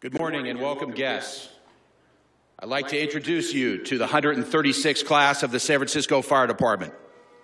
Good morning and welcome guests. I'd like to introduce you to the 136th class of the San Francisco Fire Department.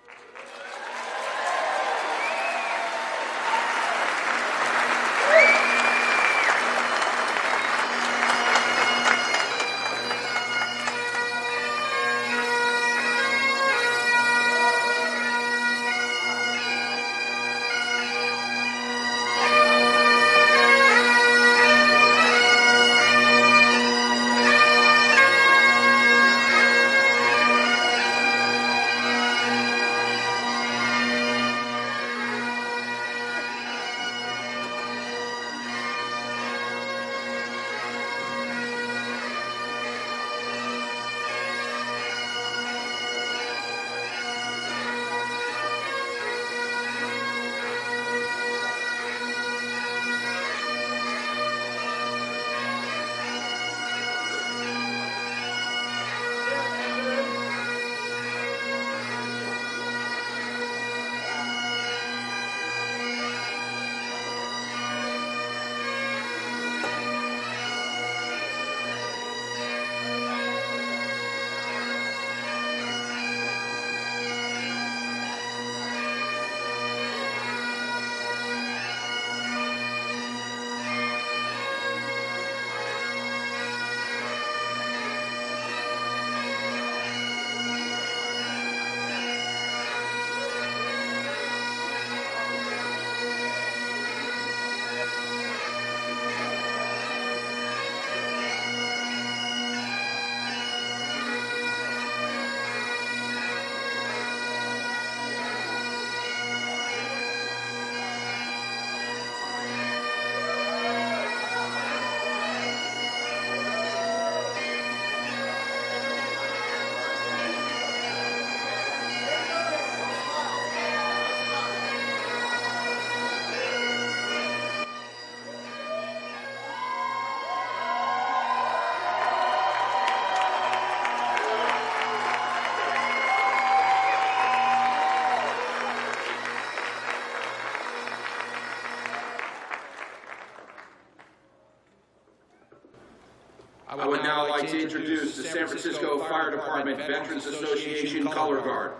I would now like to introduce the San Francisco Fire Department Veterans Association Color Guard.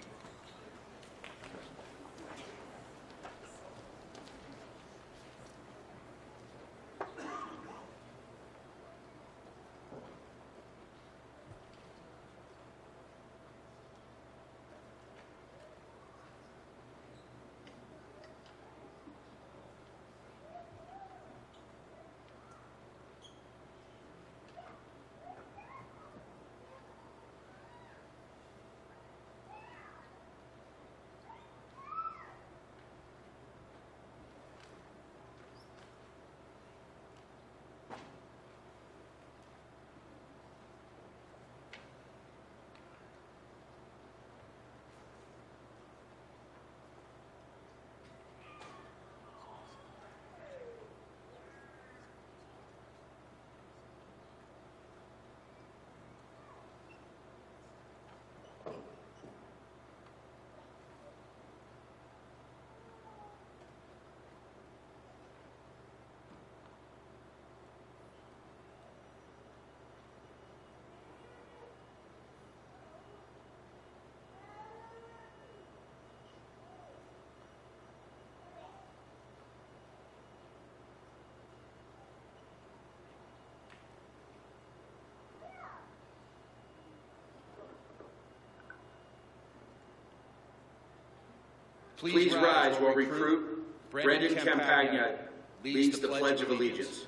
Please rise while recruit Brendan Campagna leads the Pledge of Allegiance.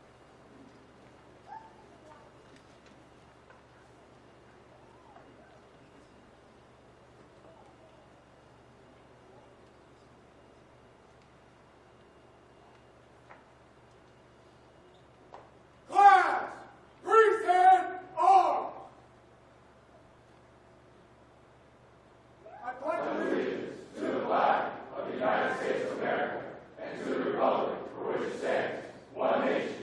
Class, please stand on. I pledge allegiance to the flag of the United States of America and to the republic for which it stands, one nation,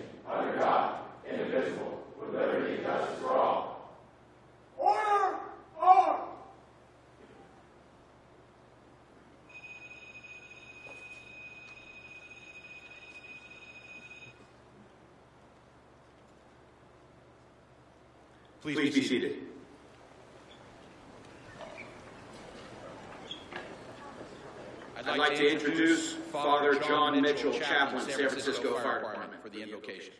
Please be seated. I'd like to introduce Father John Mitchell, Chaplain, San Francisco Fire Department, for the invocation.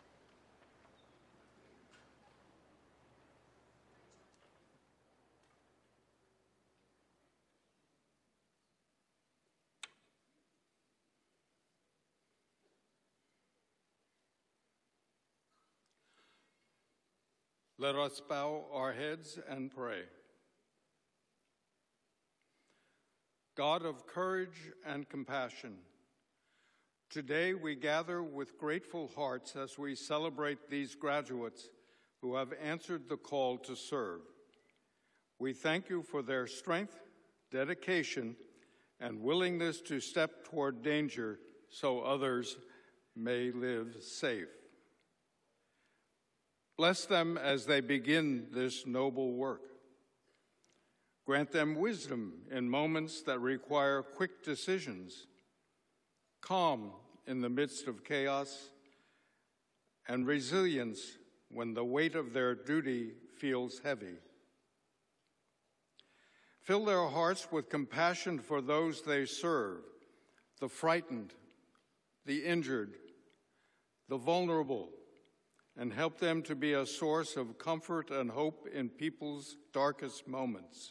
Let us bow our heads and pray. God of courage and compassion, today we gather with grateful hearts as we celebrate these graduates who have answered the call to serve. We thank you for their strength, dedication, and willingness to step toward danger so others may live safe. Bless them as they begin this noble work. Grant them wisdom in moments that require quick decisions, calm in the midst of chaos, and resilience when the weight of their duty feels heavy. Fill their hearts with compassion for those they serve, the frightened, the injured, the vulnerable, and help them to be a source of comfort and hope in people's darkest moments.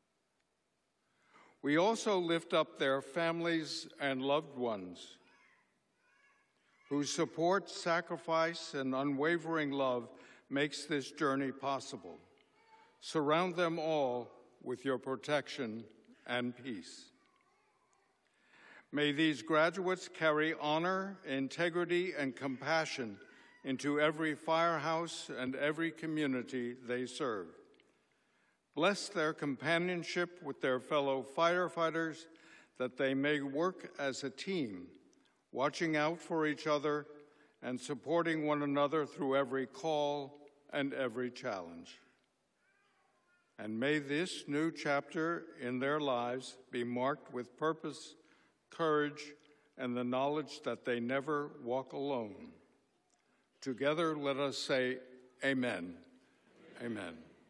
We also lift up their families and loved ones whose support, sacrifice, and unwavering love makes this journey possible. Surround them all with your protection and peace. May these graduates carry honor, integrity, and compassion into every firehouse and every community they serve. Bless their companionship with their fellow firefighters, that they may work as a team, watching out for each other and supporting one another through every call and every challenge. And may this new chapter in their lives be marked with purpose, courage, and the knowledge that they never walk alone. Together, let us say, Amen. Amen.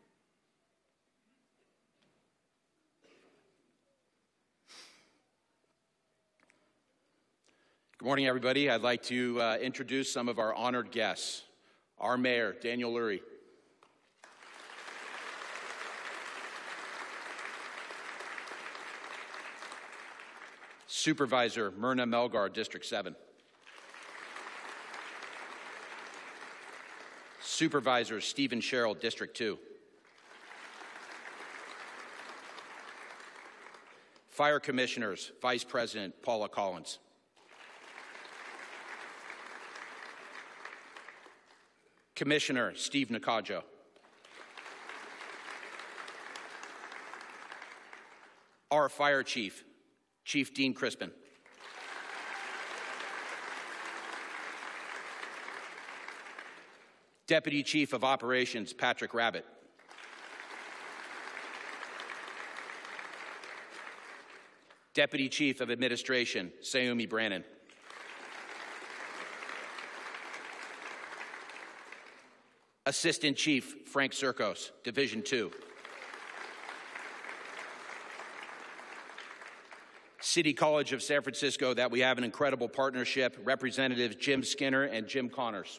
Good morning, everybody. I'd like to introduce some of our honored guests. Our mayor, Daniel Lurie. Supervisor, Myrna Melgar, District 7. Supervisor, Stephen Sherrill, District 2. Fire Commissioners, Vice President Paula Collins. Commissioner Steve Nakajo. Our Fire Chief, Chief Dean Crispin. Deputy Chief of Operations, Patrick Rabbit. Deputy Chief of Administration, Sayumi Brannon. Assistant Chief, Frank Circos, Division 2. City College of San Francisco, that we have an incredible partnership, Representatives Jim Skinner and Jim Connors.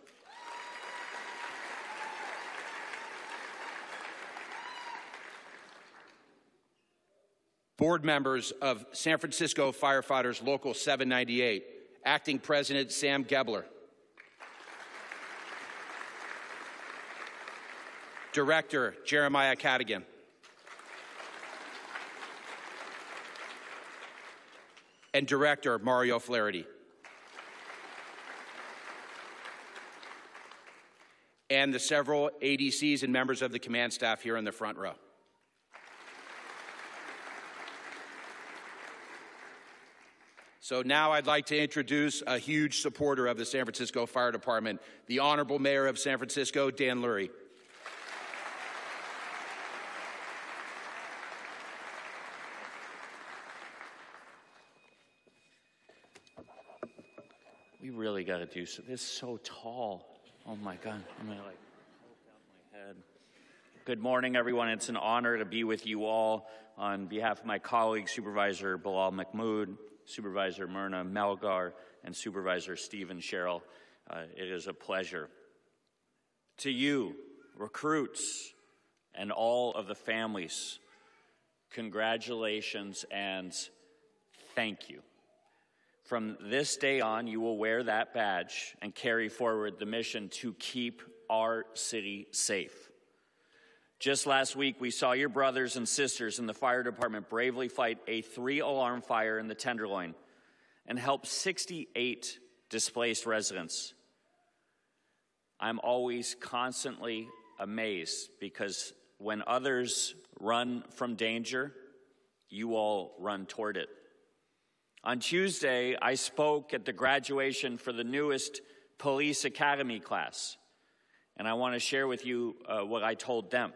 Board members of San Francisco Firefighters Local 798, Acting President Sam Gebler. Director Jeremiah Cadigan. And Director Mario Flaherty. And the several ADCs and members of the command staff here in the front row. So now I'd like to introduce a huge supporter of the San Francisco Fire Department, the Honorable Mayor of San Francisco, Dan Lurie. We really got to do so. This is so tall. Oh my God. I'm going to like poke out my head. Good morning, everyone. It's an honor to be with you all. On behalf of my colleagues, Supervisor Bilal Mahmood, Supervisor Myrna Melgar, and Supervisor Stephen Sherrill, it is a pleasure. To you, recruits, and all of the families, congratulations and thank you. From this day on, you will wear that badge and carry forward the mission to keep our city safe. Just last week, we saw your brothers and sisters in the fire department bravely fight a 3-alarm fire in the Tenderloin and help 68 displaced residents. I'm always constantly amazed because when others run from danger, you all run toward it. On Tuesday, I spoke at the graduation for the newest police academy class, and I want to share with you what I told them.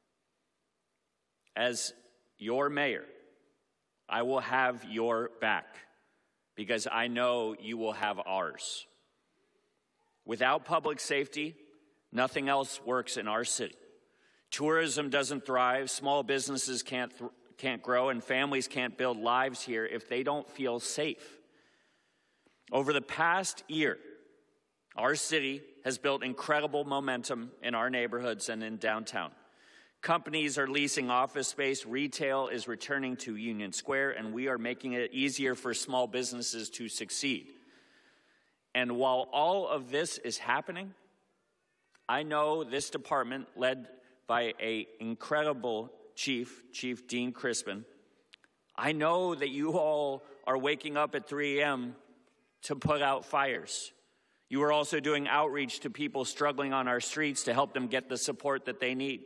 As your mayor, I will have your back because I know you will have ours. Without public safety, nothing else works in our city. Tourism doesn't thrive, small businesses can't grow, and families can't build lives here if they don't feel safe. Over the past year, our city has built incredible momentum in our neighborhoods and in downtown. Companies are leasing office space, retail is returning to Union Square, and we are making it easier for small businesses to succeed. And while all of this is happening, I know this department, led by an incredible Chief Dean Crispin, I know that you all are waking up at 3 a.m. to put out fires. You are also doing outreach to people struggling on our streets to help them get the support that they need.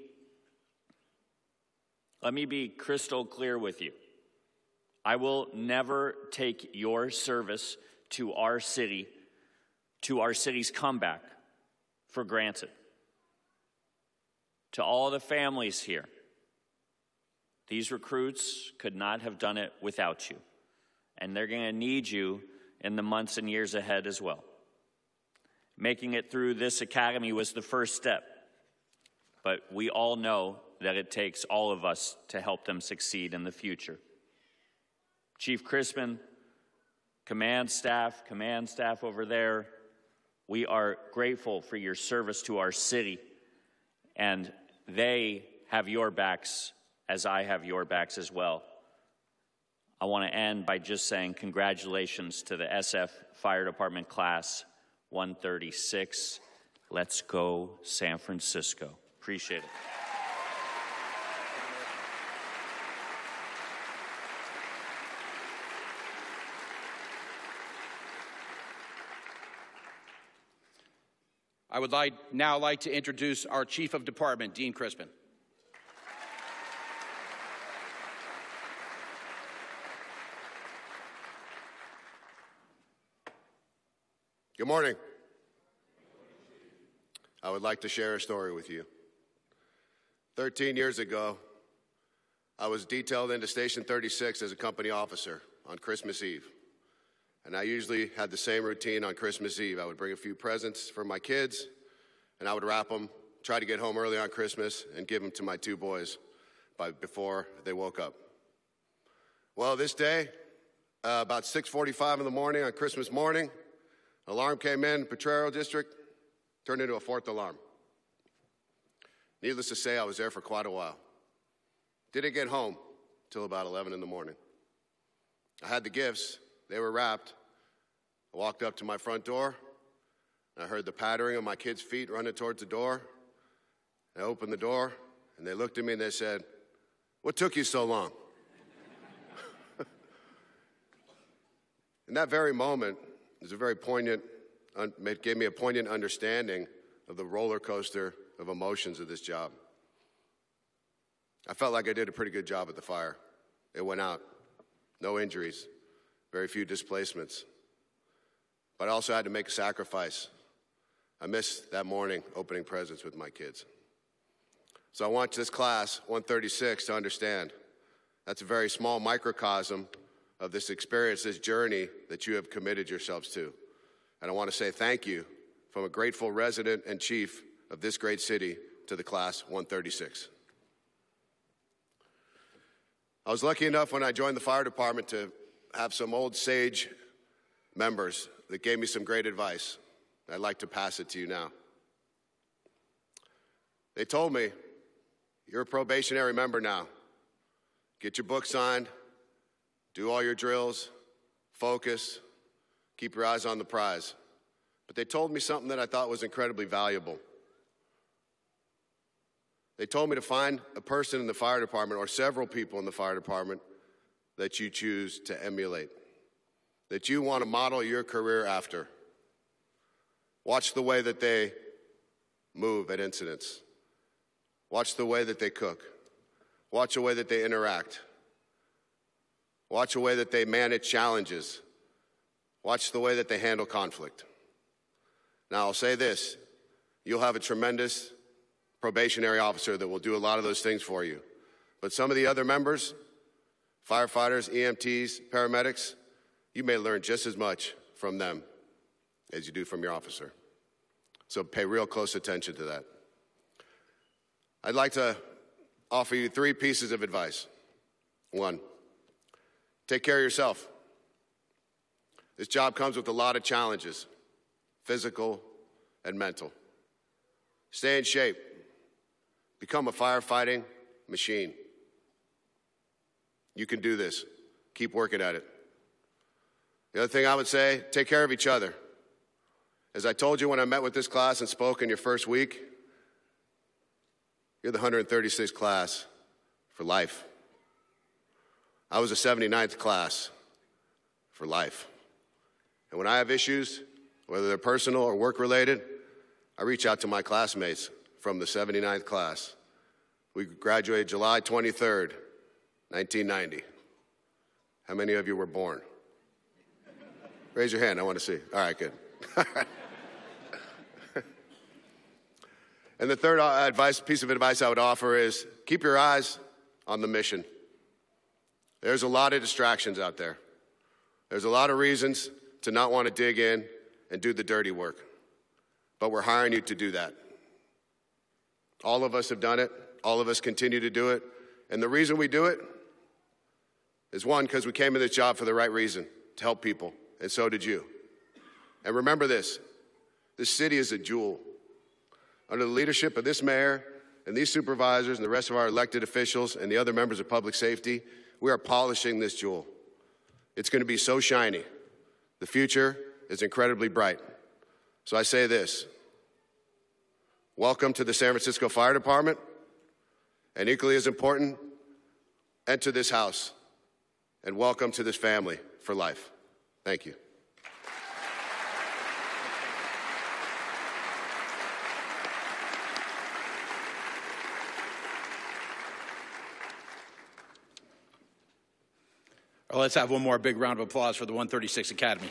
Let me be crystal clear with you. I will never take your service to our city, to our city's comeback, for granted. To all the families here, these recruits could not have done it without you, and they're going to need you in the months and years ahead as well. Making it through this academy was the first step, but we all know that it takes all of us to help them succeed in the future. Chief Crispin, command staff over there, we are grateful for your service to our city, and they have your backs as I have your backs as well. I want to end by just saying congratulations to the SF Fire Department Class 136. Let's go, San Francisco. Appreciate it. I would now like to introduce our Chief of Department, Dean Crispin. Good morning. I would like to share a story with you. 13 years ago, I was detailed into Station 36 as a company officer on Christmas Eve. And I usually had the same routine on Christmas Eve. I would bring a few presents for my kids, and I would wrap them, try to get home early on Christmas, and give them to my 2 boys before they woke up. Well, this day, about 6:45 in the morning on Christmas morning, an alarm came in, Potrero District, turned into a 4th alarm. Needless to say, I was there for quite a while. Didn't get home till about 11 in the morning. I had the gifts. They were wrapped. I walked up to my front door. I heard the pattering of my kids' feet running towards the door. I opened the door, and they looked at me and they said, "What took you so long?" In that very moment, it was a very poignant, it gave me a poignant understanding of the roller coaster of emotions of this job. I felt like I did a pretty good job at the fire. It went out. No injuries. Very few displacements. But I also had to make a sacrifice. I missed that morning opening presents with my kids. So I want this class, 136, to understand that's a very small microcosm of this experience, this journey that you have committed yourselves to. And I want to say thank you from a grateful resident and chief of this great city to the class 136. I was lucky enough when I joined the fire department to have some old sage members that gave me some great advice. I'd like to pass it to you now. They told me, you're a probationary member now. Get your book signed, do all your drills, focus, keep your eyes on the prize. But they told me something that I thought was incredibly valuable. They told me to find a person in the fire department or several people in the fire department that you choose to emulate, that you want to model your career after. Watch the way that they move at incidents. Watch the way that they cook. Watch the way that they interact. Watch the way that they manage challenges. Watch the way that they handle conflict. Now, I'll say this. You'll have a tremendous probationary officer that will do a lot of those things for you. But some of the other members, firefighters, EMTs, paramedics, you may learn just as much from them as you do from your officer. So pay real close attention to that. I'd like to offer you 3 pieces of advice. 1, take care of yourself. This job comes with a lot of challenges, physical and mental. Stay in shape. Become a firefighting machine. You can do this. Keep working at it. The other thing I would say, take care of each other. As I told you when I met with this class and spoke in your first week, you're the 136th class for life. I was the 79th class for life. And when I have issues, whether they're personal or work-related, I reach out to my classmates from the 79th class. We graduated July 23rd, 1990. How many of you were born? Raise your hand, I want to see. All right, good. And the third piece of advice I would offer is keep your eyes on the mission. There's a lot of distractions out there. There's a lot of reasons to not want to dig in and do the dirty work. But we're hiring you to do that. All of us have done it. All of us continue to do it. And the reason we do it is, 1, because we came to this job for the right reason, to help people. And so did you. And remember this city is a jewel. Under the leadership of this mayor and these supervisors and the rest of our elected officials and the other members of public safety, we are polishing this jewel. It's going to be so shiny. The future is incredibly bright. So I say this. Welcome to the San Francisco Fire Department. And equally as important, enter this house. And welcome to this family for life. Thank you. Well, let's have one more big round of applause for the 136th Academy.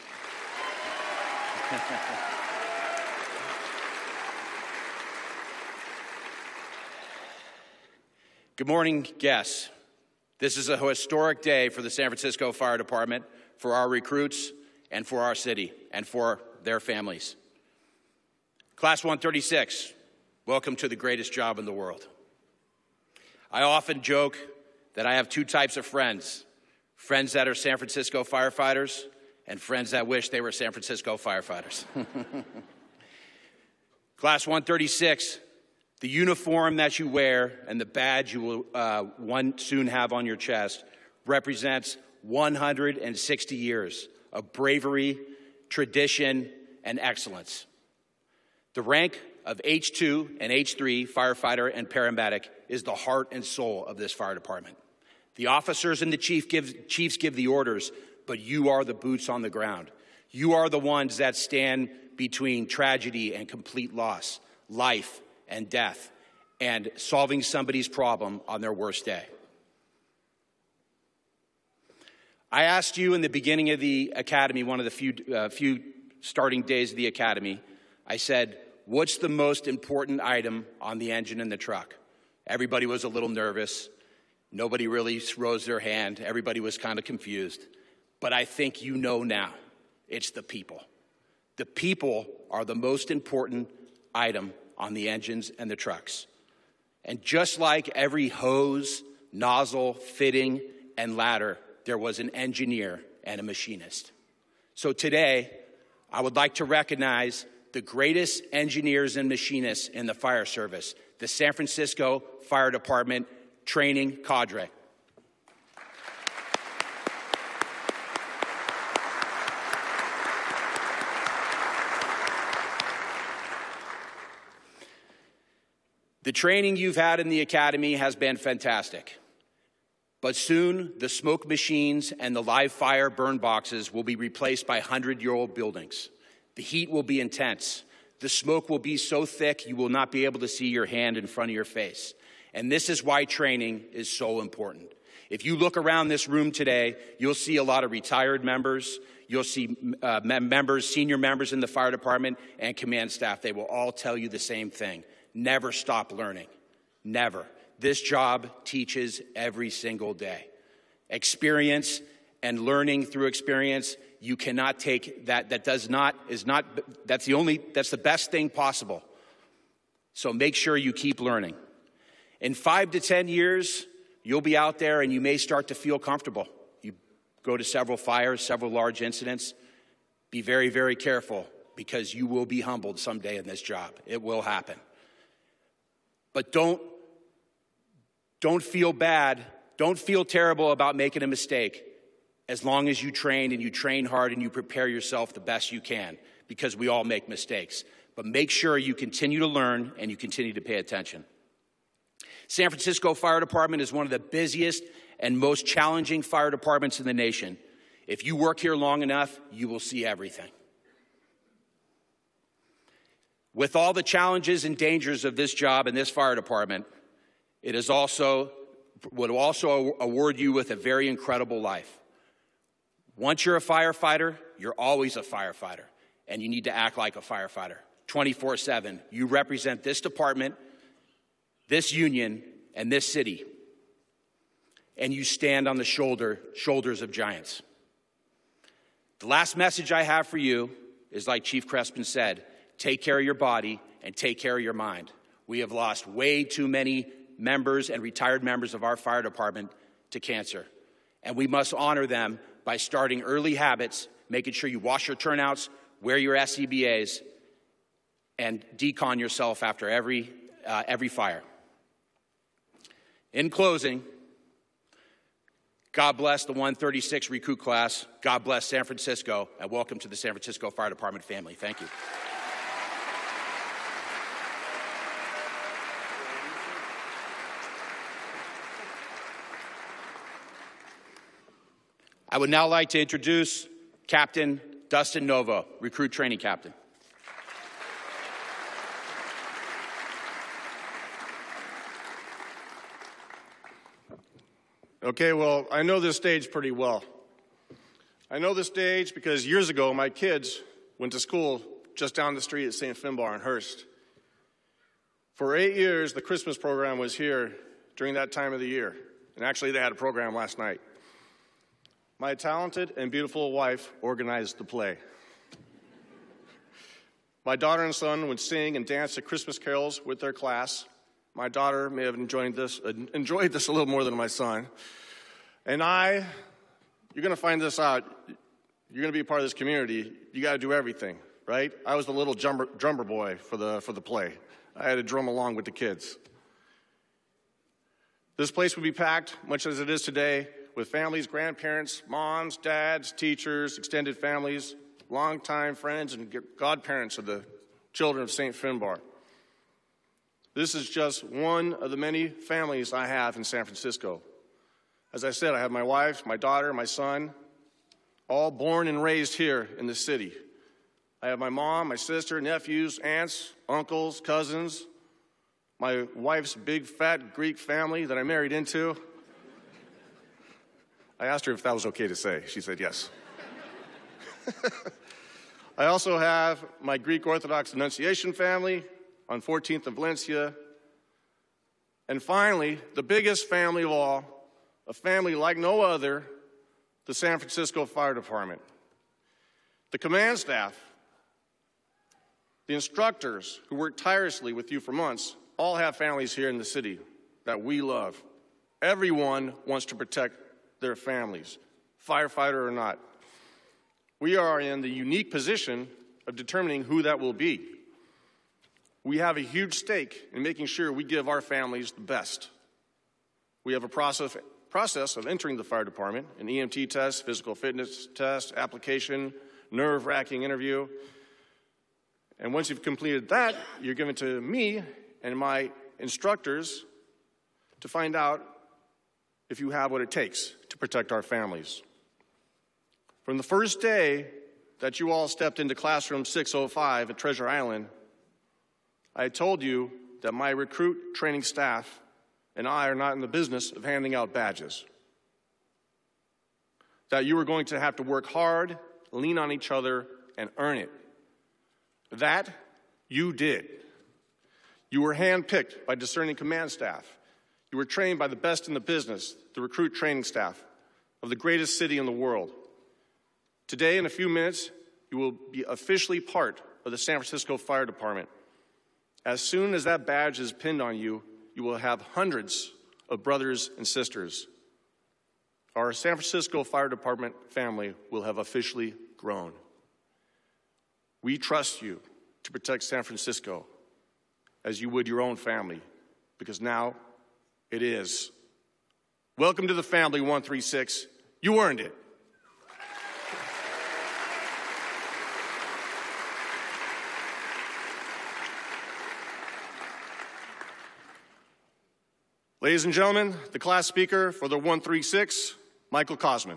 Good morning, guests. This is a historic day for the San Francisco Fire Department, for our recruits, and for our city, and for their families. Class 136, welcome to the greatest job in the world. I often joke that I have 2 types of friends. Friends that are San Francisco firefighters, and friends that wish they were San Francisco firefighters. Class 136, the uniform that you wear and the badge you will soon have on your chest represents 160 years of bravery, tradition, and excellence. The rank of H2 and H3, firefighter and paramedic, is the heart and soul of this fire department. The officers and the chiefs give the orders, but you are the boots on the ground. You are the ones that stand between tragedy and complete loss, life and death, and solving somebody's problem on their worst day. I asked you in the beginning of the academy, one of the few starting days of the academy, I said, what's the most important item on the engine in the truck? Everybody was a little nervous. Nobody really rose their hand. Everybody was kind of confused. But I think you know now, it's the people. The people are the most important item on the engines and the trucks. And just like every hose, nozzle, fitting, and ladder, there was an engineer and a machinist. So today, I would like to recognize the greatest engineers and machinists in the fire service, the San Francisco Fire Department training cadre. The training you've had in the academy has been fantastic. But soon, the smoke machines and the live fire burn boxes will be replaced by 100-year-old buildings. The heat will be intense. The smoke will be so thick you will not be able to see your hand in front of your face. And this is why training is so important. If you look around this room today, you'll see a lot of retired members. You'll see senior members in the fire department and command staff. They will all tell you the same thing. Never stop learning. Never. This job teaches every single day. Experience and learning through experience, you cannot take that. That's the best thing possible. So make sure you keep learning. In 5 to 10 years, you'll be out there and you may start to feel comfortable. You go to several fires, several large incidents. Be very, very careful because you will be humbled someday in this job. It will happen. But don't feel bad. Don't feel terrible about making a mistake as long as you train and you train hard and you prepare yourself the best you can, because we all make mistakes. But make sure you continue to learn and you continue to pay attention. San Francisco Fire Department is one of the busiest and most challenging fire departments in the nation. If you work here long enough, you will see everything. With all the challenges and dangers of this job and this fire department, it is would also award you with a very incredible life. Once you're a firefighter, you're always a firefighter, and you need to act like a firefighter 24/7. You represent this department, this union, and this city, and you stand on the shoulders of giants. The last message I have for you is like Chief Crespin said, take care of your body and take care of your mind. We have lost way too many members and retired members of our fire department to cancer. And we must honor them by starting early habits, making sure you wash your turnouts, wear your SCBAs, and decon yourself after every fire. In closing, God bless the 136 recruit class. God bless San Francisco, and welcome to the San Francisco Fire Department family. Thank you. I would now like to introduce Captain Dustin Novo, Recruit Training Captain. Okay, well, I know this stage pretty well. I know this stage because years ago, my kids went to school just down the street at St. Finbar in Hearst. For 8 years, the Christmas program was here during that time of the year. And actually, they had a program last night. My talented and beautiful wife organized the play. My daughter and son would sing and dance the Christmas carols with their class. My daughter may have enjoyed this a little more than my son. And you're going to find this out. You're going to be a part of this community. You got to do everything, right? I was the little drummer boy for the play. I had to drum along with the kids. This place would be packed, much as it is today, with families, grandparents, moms, dads, teachers, extended families, longtime friends, and godparents of the children of St. Finbar. This is just one of the many families I have in San Francisco. As I said, I have my wife, my daughter, my son, all born and raised here in the city. I have my mom, my sister, nephews, aunts, uncles, cousins, my wife's big, fat Greek family that I married into. I asked her if that was okay to say. She said yes. I also have my Greek Orthodox Annunciation family on 14th and Valencia. And finally, the biggest family of all, a family like no other, the San Francisco Fire Department. The command staff, the instructors who work tirelessly with you for months, all have families here in the city that we love. Everyone wants to protect their families, firefighter or not. We are in the unique position of determining who that will be. We have a huge stake in making sure we give our families the best. We have a process of entering the fire department, an EMT test, physical fitness test, application, nerve-wracking interview. And once you've completed that, you're given to me and my instructors to find out if you have what it takes to protect our families. From the first day that you all stepped into classroom 605 at Treasure Island, I told you that my recruit training staff and I are not in the business of handing out badges. That you were going to have to work hard, lean on each other, and earn it. That you did. You were handpicked by discerning command staff. You were trained by the best in the business, the recruit training staff of the greatest city in the world. Today, in a few minutes, you will be officially part of the San Francisco Fire Department. As soon as that badge is pinned on you, you will have hundreds of brothers and sisters. Our San Francisco Fire Department family will have officially grown. We trust you to protect San Francisco as you would your own family, because now it is. Welcome to the family, 136. You earned it. Ladies and gentlemen, the class speaker for the 136, Michael Kosman.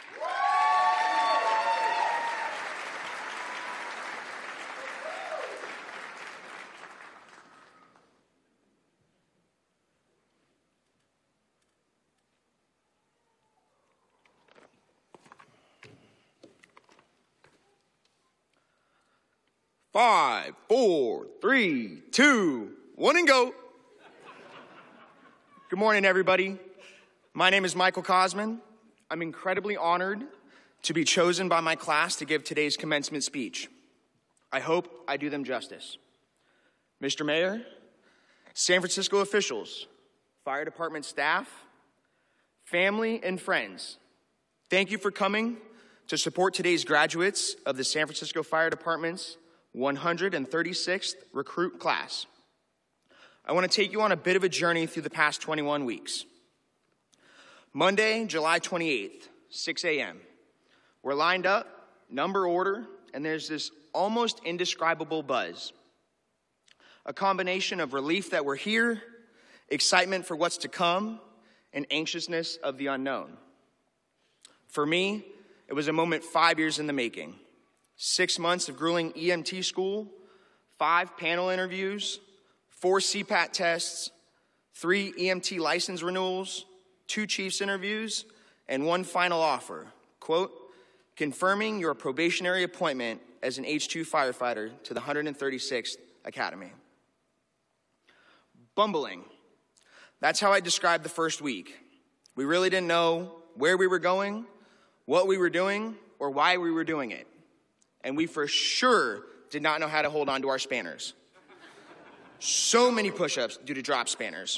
Five, 4, 3, 2, 1, and go. Good morning, everybody. My name is Michael Kosman. I'm incredibly honored to be chosen by my class to give today's commencement speech. I hope I do them justice. Mr. Mayor, San Francisco officials, fire department staff, family, and friends, thank you for coming to support today's graduates of the San Francisco Fire Department's 136th recruit class. I want to take you on a bit of a journey through the past 21 weeks. Monday, July 28th, 6 a.m. We're lined up, number order, and there's this almost indescribable buzz. A combination of relief that we're here, excitement for what's to come, and anxiousness of the unknown. For me, it was a moment 5 years in the making. 6 months of grueling EMT school, 5 panel interviews, 4 CPAT tests, 3 EMT license renewals, 2 chiefs interviews, and 1 final offer, quote, confirming your probationary appointment as an H2 firefighter to the 136th Academy. Bumbling. That's how I described the first week. We really didn't know where we were going, what we were doing, or why we were doing it. And we for sure did not know how to hold on to our spanners. So many push-ups due to drop spanners.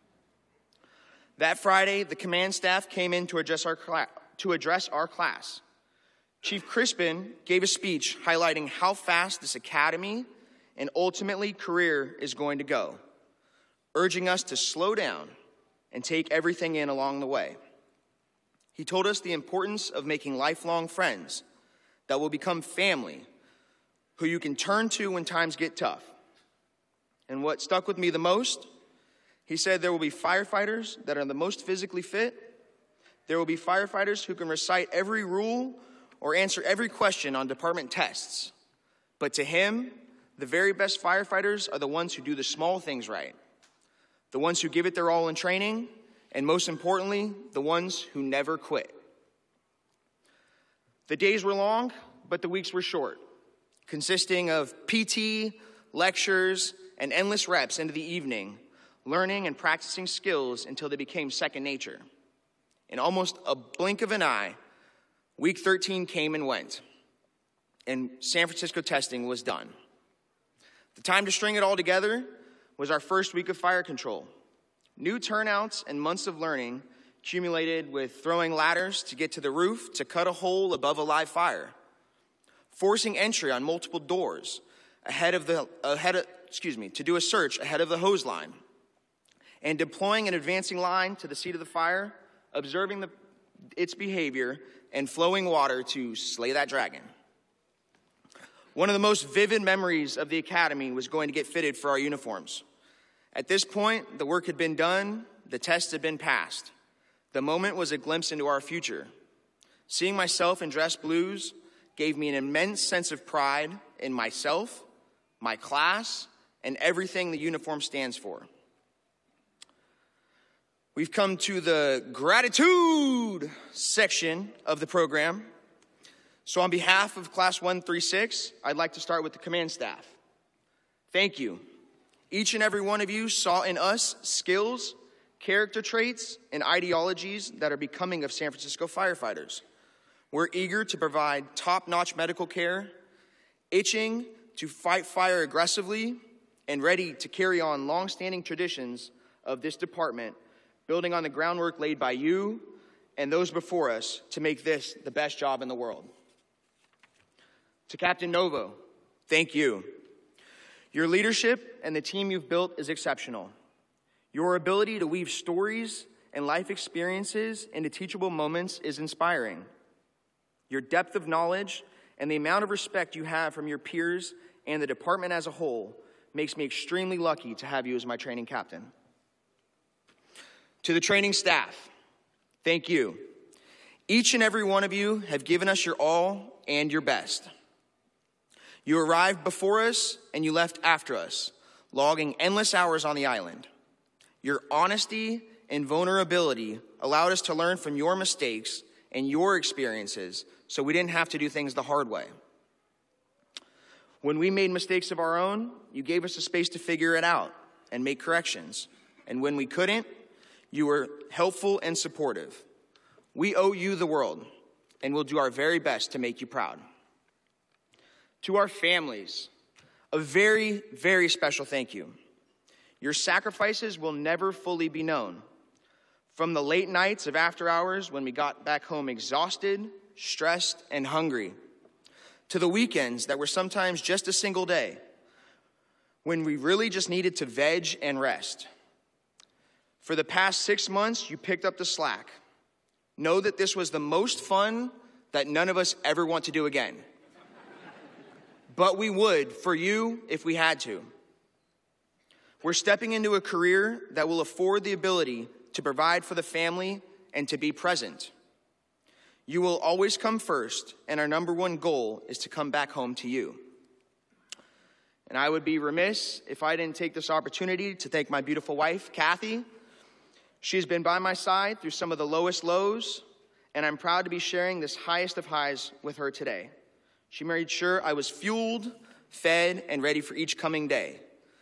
That Friday, the command staff came in to address our class. Chief Crispin gave a speech highlighting how fast this academy and ultimately career is going to go, urging us to slow down and take everything in along the way. He told us the importance of making lifelong friends that will become family, who you can turn to when times get tough. And what stuck with me the most, he said there will be firefighters that are the most physically fit. There will be firefighters who can recite every rule or answer every question on department tests. But to him, the very best firefighters are the ones who do the small things right, the ones who give it their all in training, and most importantly, the ones who never quit. The days were long, but the weeks were short, consisting of PT, lectures, and endless reps into the evening, learning and practicing skills until they became second nature. In almost a blink of an eye, week 13 came and went, and San Francisco testing was done. The time to string it all together was our first week of fire control. New turnouts and months of learning accumulated with throwing ladders to get to the roof to cut a hole above a live fire, forcing entry on multiple doors to do a search ahead of the hose line, and deploying an advancing line to the seat of the fire, observing its behavior, and flowing water to slay that dragon. One of the most vivid memories of the academy was going to get fitted for our uniforms. At this point, the work had been done, the tests had been passed. The moment was a glimpse into our future. Seeing myself in dress blues gave me an immense sense of pride in myself, my class, and everything the uniform stands for. We've come to the gratitude section of the program. So on behalf of Class 136, I'd like to start with the command staff. Thank you. Each and every one of you saw in us skills, character traits, and ideologies that are becoming of San Francisco firefighters. We're eager to provide top-notch medical care, itching to fight fire aggressively, and ready to carry on long-standing traditions of this department, building on the groundwork laid by you and those before us to make this the best job in the world. To Captain Novo, thank you. Your leadership and the team you've built is exceptional. Your ability to weave stories and life experiences into teachable moments is inspiring. Your depth of knowledge and the amount of respect you have from your peers and the department as a whole makes me extremely lucky to have you as my training captain. To the training staff, thank you. Each and every one of you have given us your all and your best. You arrived before us and you left after us, logging endless hours on the island. Your honesty and vulnerability allowed us to learn from your mistakes and your experiences, so we didn't have to do things the hard way. When we made mistakes of our own, you gave us a space to figure it out and make corrections. And when we couldn't, you were helpful and supportive. We owe you the world, and we'll do our very best to make you proud. To our families, a very, very special thank you. Your sacrifices will never fully be known. From the late nights of after hours when we got back home exhausted, stressed, and hungry, to the weekends that were sometimes just a single day, when we really just needed to veg and rest. For the past 6 months, you picked up the slack. Know that this was the most fun that none of us ever want to do again. But we would for you if we had to. We're stepping into a career that will afford the ability to provide for the family and to be present. You will always come first, and our number one goal is to come back home to you. And I would be remiss if I didn't take this opportunity to thank my beautiful wife, Kathy. She's been by my side through some of the lowest lows, and I'm proud to be sharing this highest of highs with her today. She made sure I was fueled, fed, and ready for each coming day.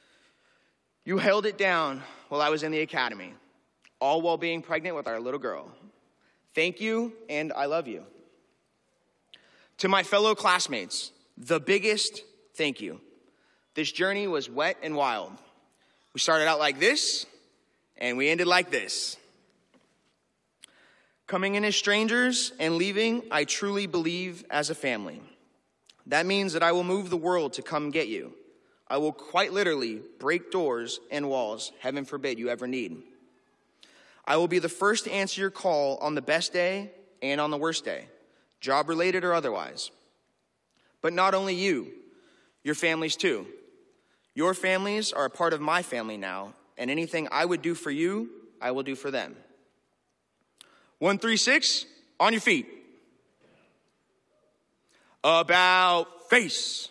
You held it down while I was in the academy, all while being pregnant with our little girl. Thank you, and I love you. To my fellow classmates, the biggest thank you. This journey was wet and wild. We started out like this, and we ended like this. Coming in as strangers and leaving, I truly believe, as a family. That means that I will move the world to come get you. I will quite literally break doors and walls, heaven forbid you ever need. I will be the first to answer your call on the best day and on the worst day, job-related or otherwise. But not only you, your families too. Your families are a part of my family now, and anything I would do for you, I will do for them. 136, on your feet. About face.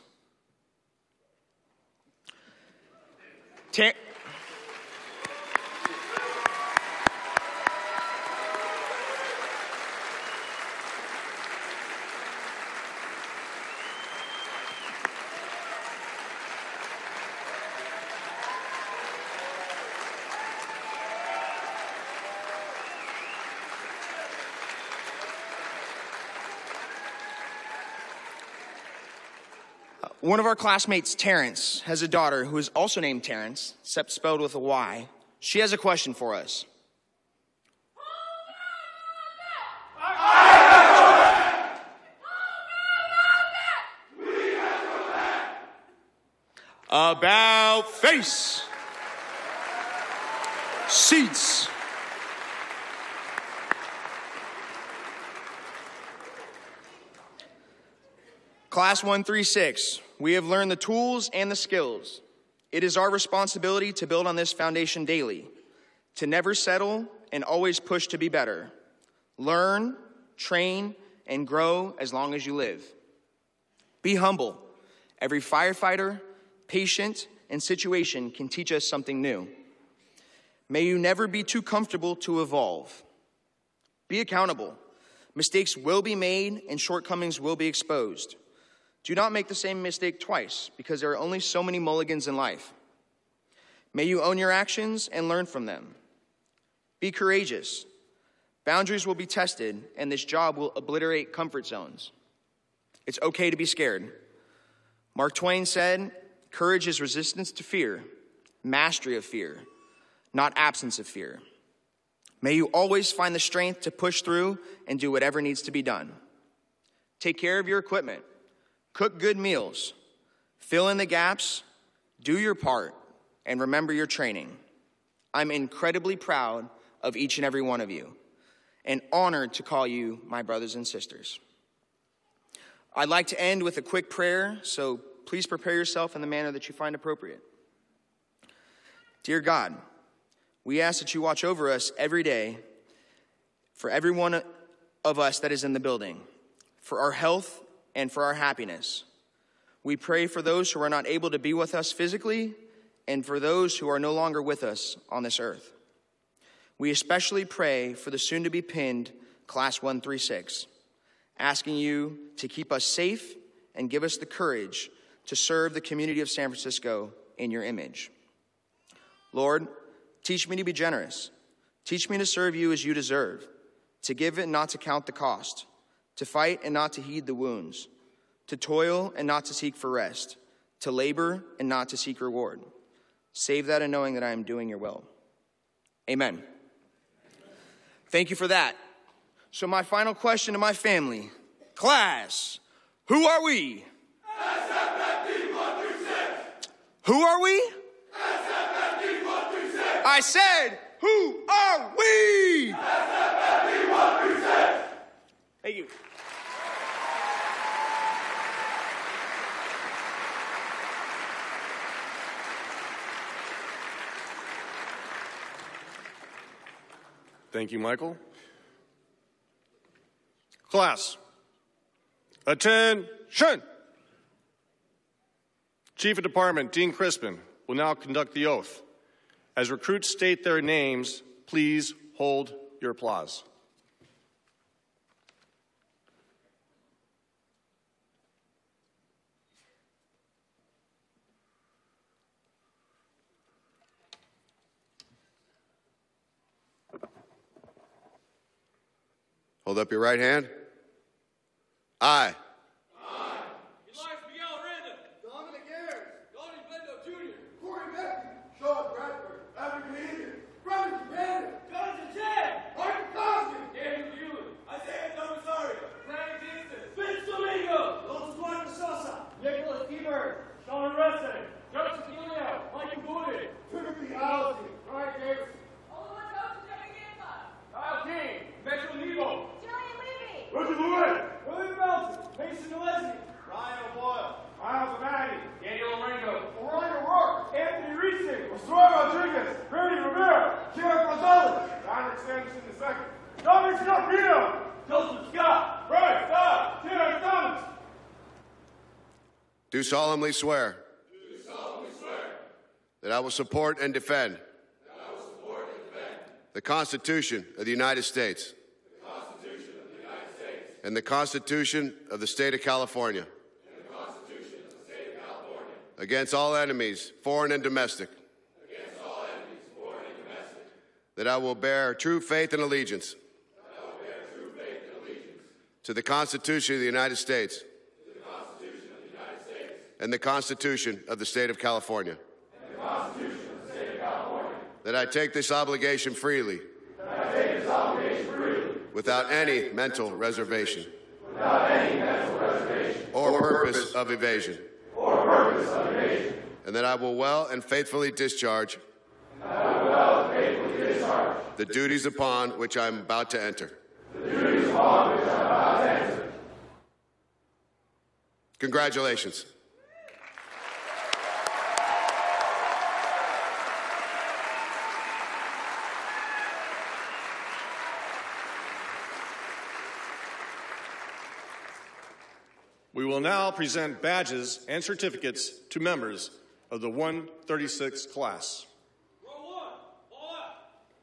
One of our classmates, Terrence, has a daughter who is also named Terrence, except spelled with a Y. She has a question for us. About face. Seats. Class 136, we have learned the tools and the skills. It is our responsibility to build on this foundation daily, to never settle and always push to be better. Learn, train, and grow as long as you live. Be humble. Every firefighter, patient, and situation can teach us something new. May you never be too comfortable to evolve. Be accountable. Mistakes will be made and shortcomings will be exposed. Do not make the same mistake twice, because there are only so many mulligans in life. May you own your actions and learn from them. Be courageous. Boundaries will be tested, and this job will obliterate comfort zones. It's okay to be scared. Mark Twain said, "Courage is resistance to fear, mastery of fear, not absence of fear." May you always find the strength to push through and do whatever needs to be done. Take care of your equipment. Cook good meals. Fill in the gaps. Do your part. And remember your training. I'm incredibly proud of each and every one of you, and honored to call you my brothers and sisters. I'd like to end with a quick prayer, so please prepare yourself in the manner that you find appropriate. Dear God, we ask that you watch over us every day, for every one of us that is in the building, for our health and for our happiness. We pray for those who are not able to be with us physically, and for those who are no longer with us on this earth. We especially pray for the soon-to-be pinned Class 136, asking you to keep us safe and give us the courage to serve the community of San Francisco in your image. Lord, teach me to be generous. Teach me to serve you as you deserve, to give and not to count the cost, to fight and not to heed the wounds, to toil and not to seek for rest, to labor and not to seek reward. Save that in knowing that I am doing your will. Amen. Thank you for that. So my final question to my family. Class, who are we? SFFD 136. Who are we? SFFD 136. I said, who are we? SFFD 136. Thank you. Thank you, Michael. Class, attention! Chief of Department Dean Crispin will now conduct the oath. As recruits state their names, please hold your applause. Hold up your right hand. I. Elias Miguel Aranda. Dominic Ayers. Donnie Bendo Jr. Corey Becky. Sean Bradford. Evan Canadian. Brendan Japan. Jonathan Chan. Martin Cosby. Daniel Hewlett. Isaiah Domisario. Brandon Kingston. Vince Domingo. Los Juan Sosa. Nicholas Ebert. Sean Reston. Joseph Elio. Michael Booty. Timothy Allison. Ryan Davis. Kyle King. Metro Nebo. Roger Lewis, William Melton, Mason Gillespie, Ryan O'Boyle, Miles Amati, Daniel Marengo, Orion O'Rourke, Anthony Reese, Roy Rodriguez, Brady Rivera, Jared Gonzalez, Dominic Sanderson II, Dominic Scarpino, Joseph Scott, Brian Scott, Terrence Thomas. Do solemnly swear. That I will support and defend. The Constitution of the United States. And the Constitution of the State of California. Against all enemies, foreign and domestic. That I will bear true faith and allegiance. To the Constitution of the United States. And the Constitution of the State of California. That I take this obligation freely. Without any mental reservation. Or purpose of evasion. And and that I will well and faithfully discharge the duties upon which I am about to enter. Congratulations. We will now present badges and certificates to members of the 136 class. Row one, ball out.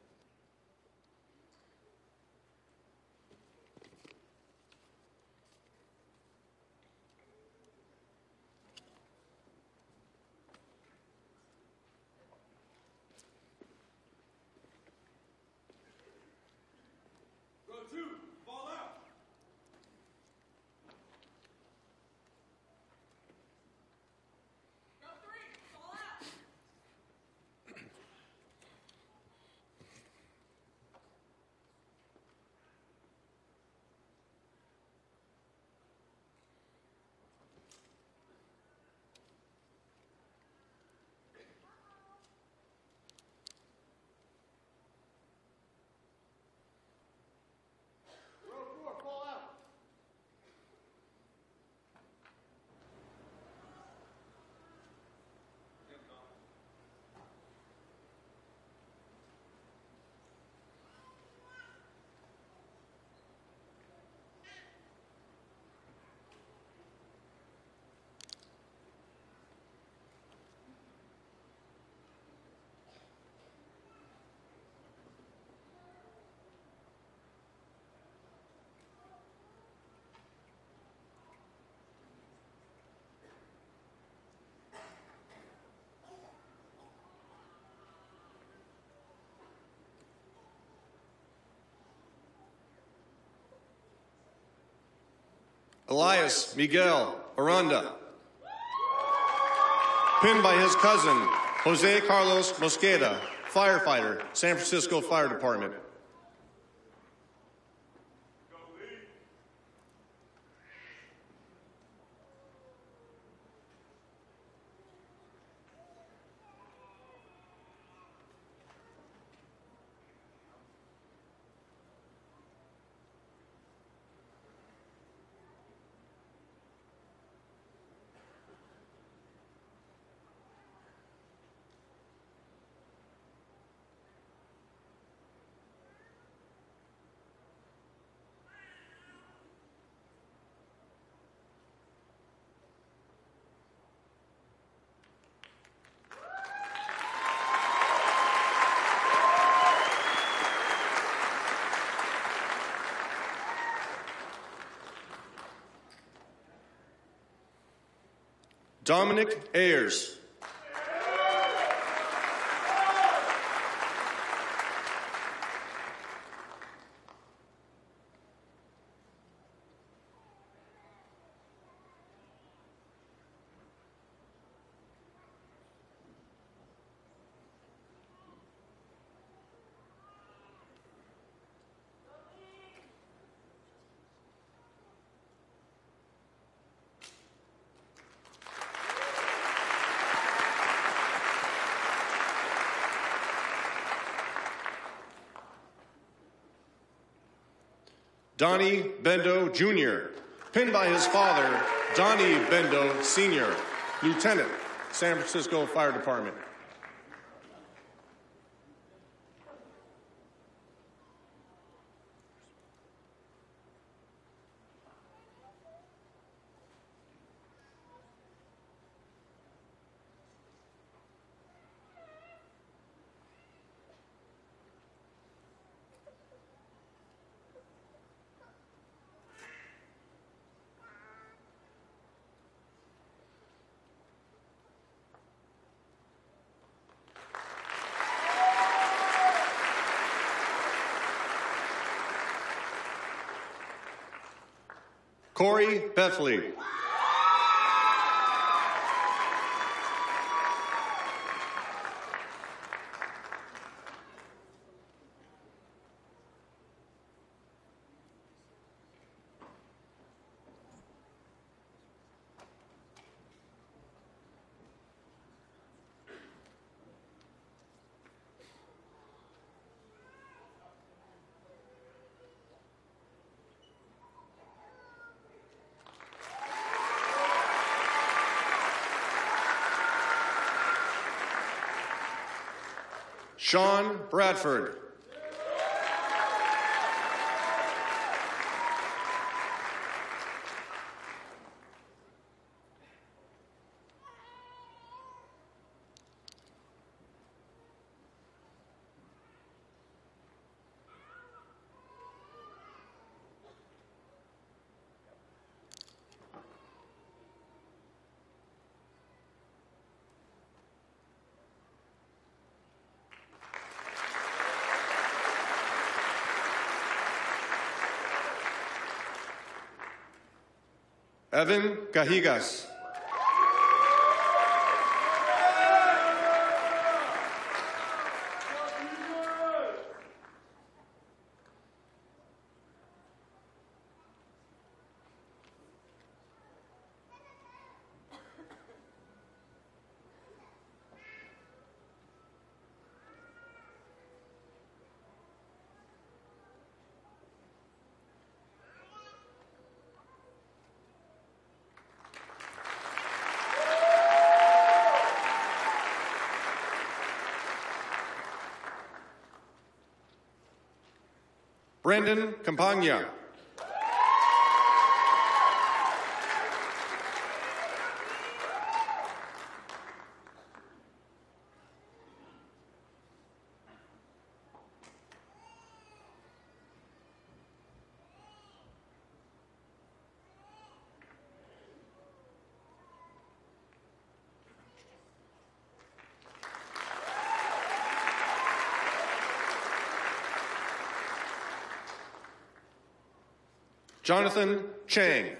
Row two, ball out. Row three, ball out. Row four, ball out. Elias Miguel Aranda, pinned by his cousin, Jose Carlos Mosqueda, firefighter, San Francisco Fire Department. Dominic Ayers. Donnie Bendo Jr., pinned by his father, Donnie Bendo Sr., Lieutenant, San Francisco Fire Department. Corey Bethley. Sean Bradford. Evan Cajigas. Brandon Campagna. Jonathan Chang.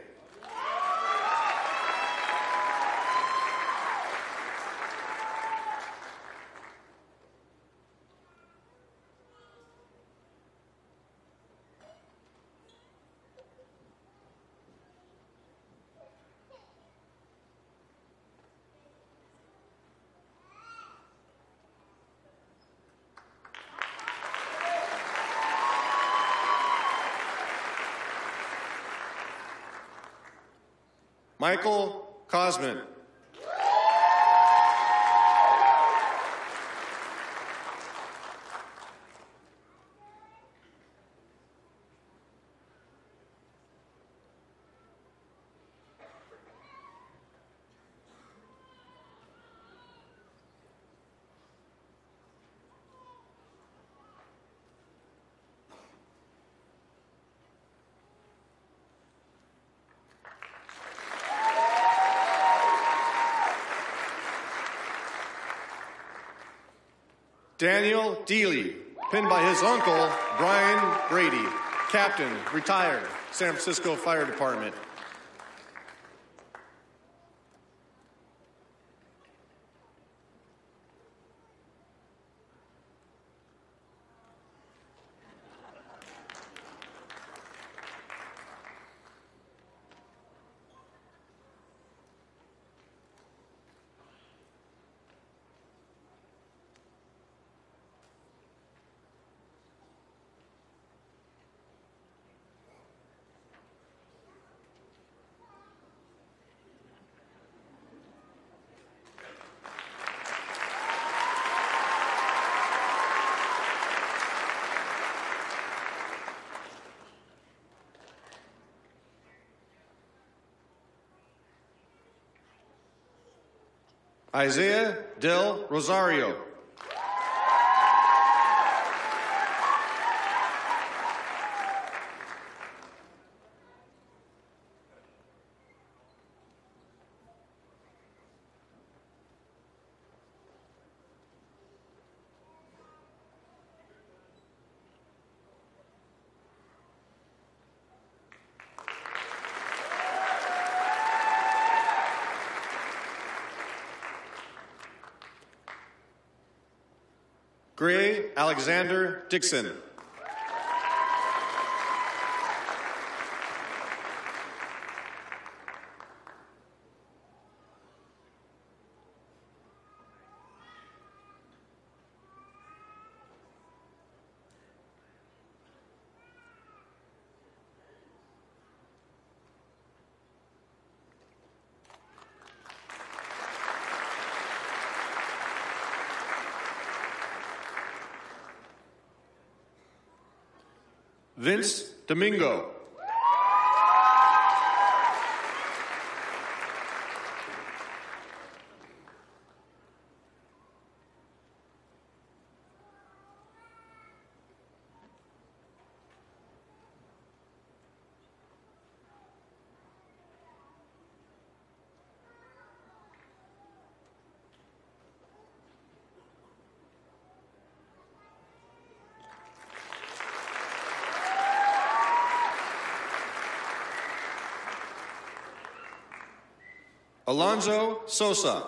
Michael Cosman. Daniel Deely, pinned by his uncle, Brian Brady, Captain, retired, San Francisco Fire Department. Isaiah Del Rosario. Gray Alexander Dixon. Vince Domingo. Alonzo Sosa.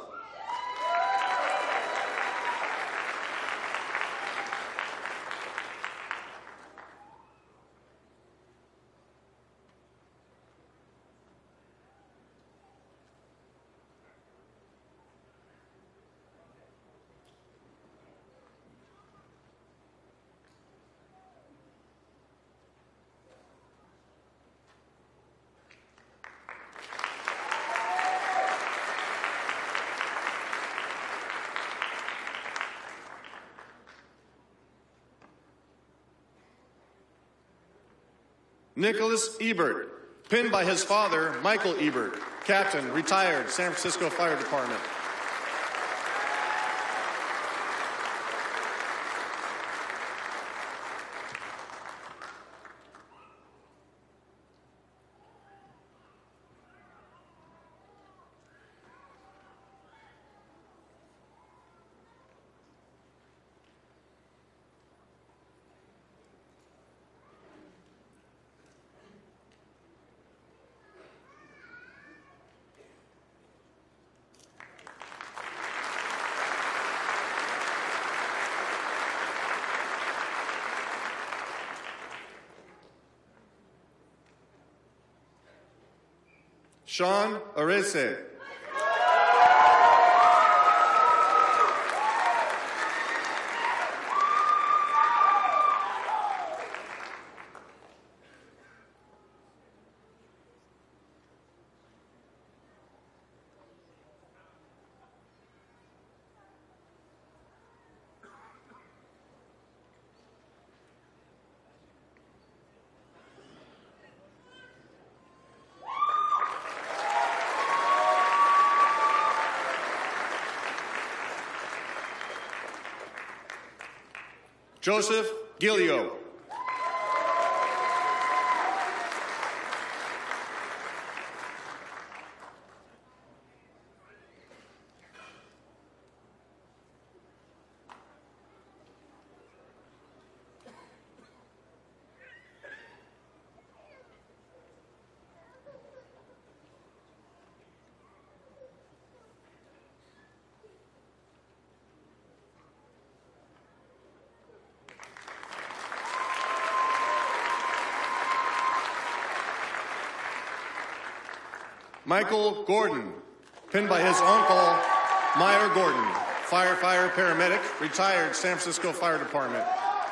Nicholas Ebert, pinned by his father, Michael Ebert, captain, retired, San Francisco Fire Department. Sean Arese. Joseph Gilio. Michael Gordon, pinned by his uncle, Meyer Gordon, firefighter, paramedic, retired, San Francisco Fire Department.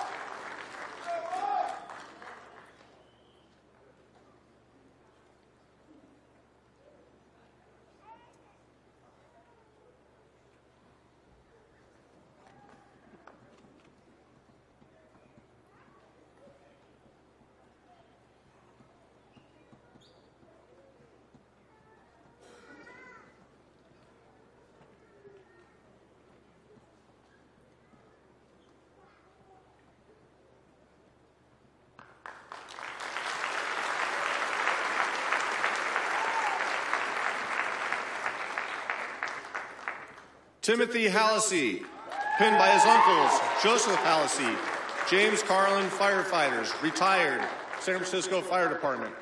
Timothy Hallisey, pinned by his uncles, Joseph Hallisey, James Carlin firefighters, retired, San Francisco Fire Department.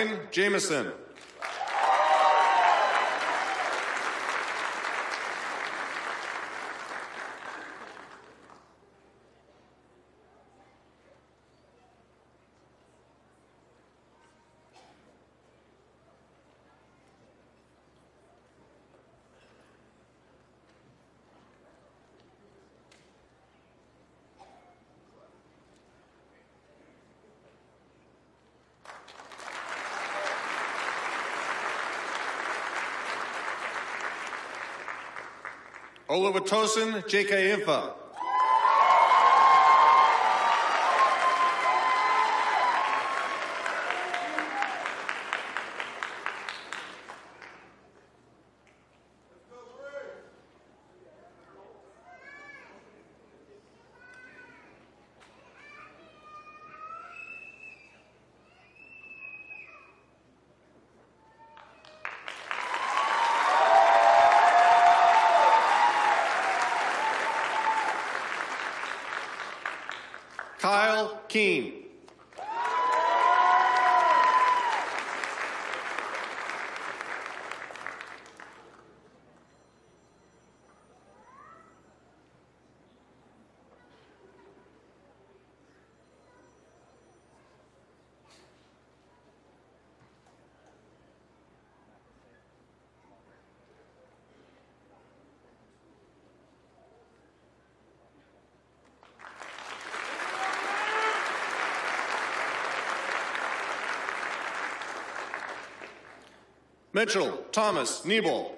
Ryan Jameson. Oluwatosin J.K. Infa. Kyle Keene. Mitchell Thomas Niebel.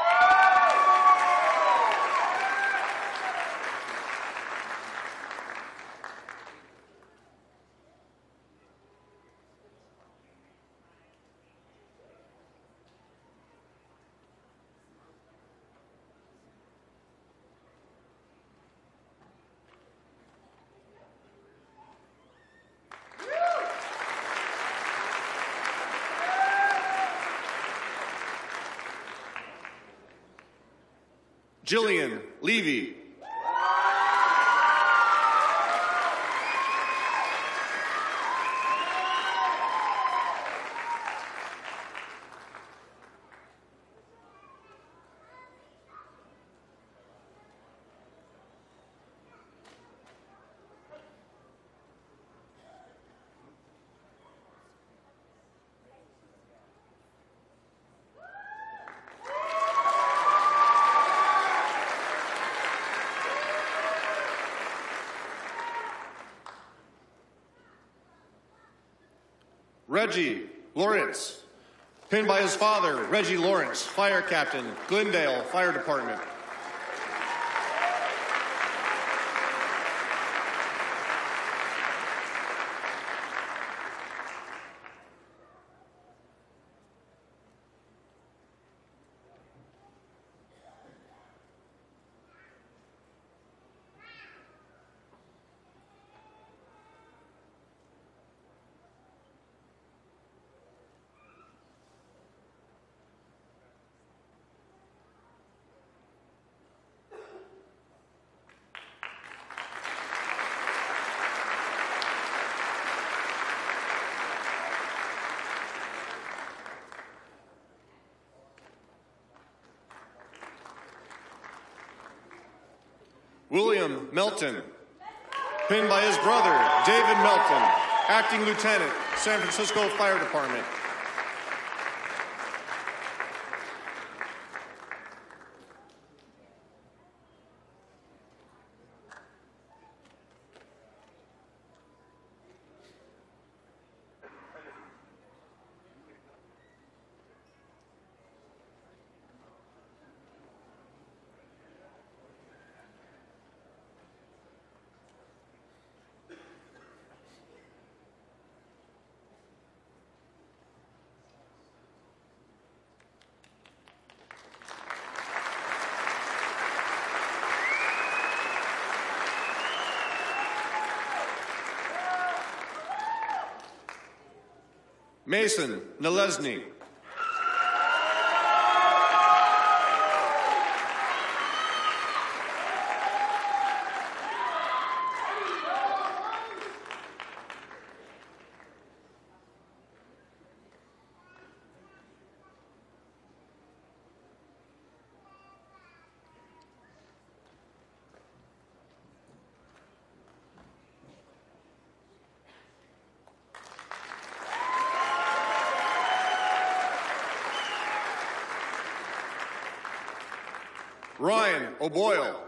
Jillian Levy. Reggie Lawrence, pinned by his father, Reggie Lawrence, Fire Captain, Glendale Fire Department. William Melton, pinned by his brother, David Melton, Acting Lieutenant, San Francisco Fire Department. Mason Nalesny. Ryan O'Boyle.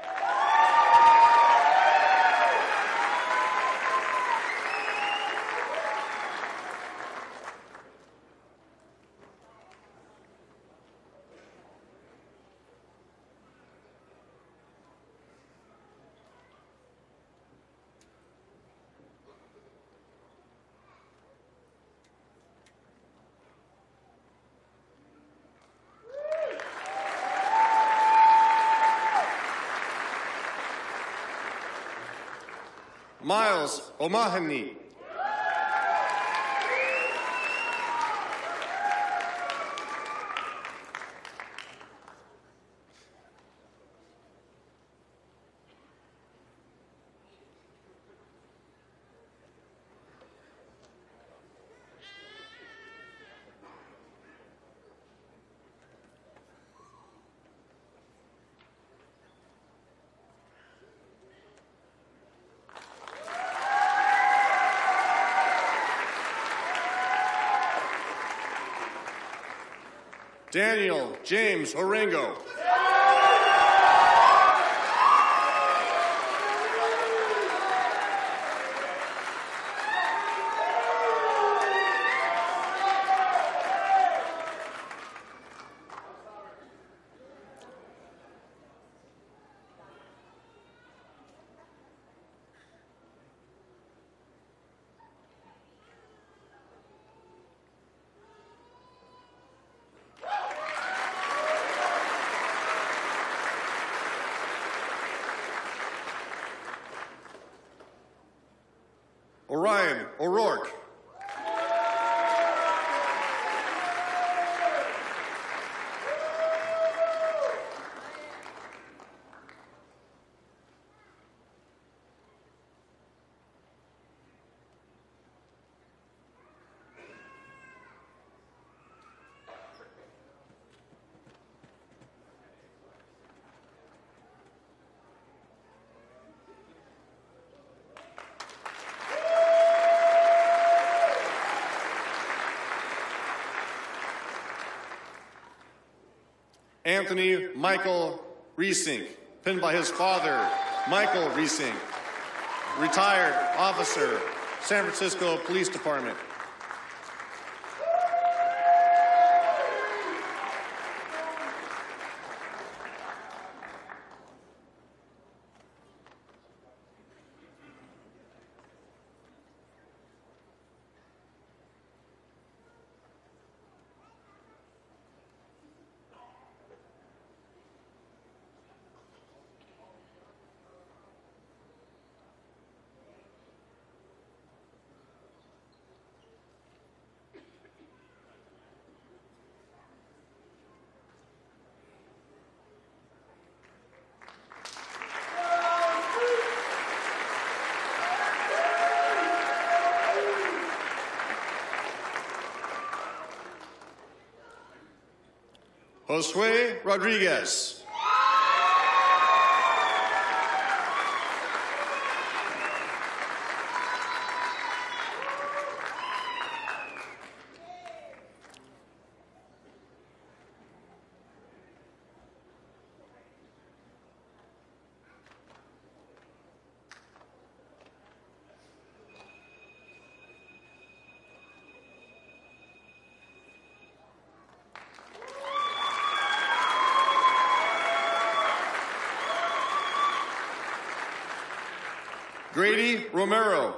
Miles O'Mahony. Daniel James Orengo. Orion O'Rourke. Anthony Michael Reesink, pinned by his father, Michael Reesink, retired officer, San Francisco Police Department. Josue Rodriguez. Grady Romero.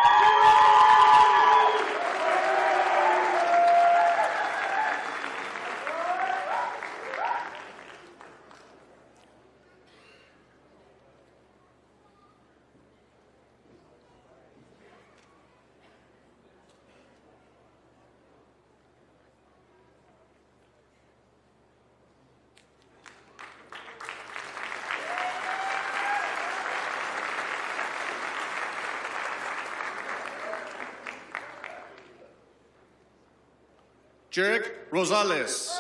Jarek Rosales.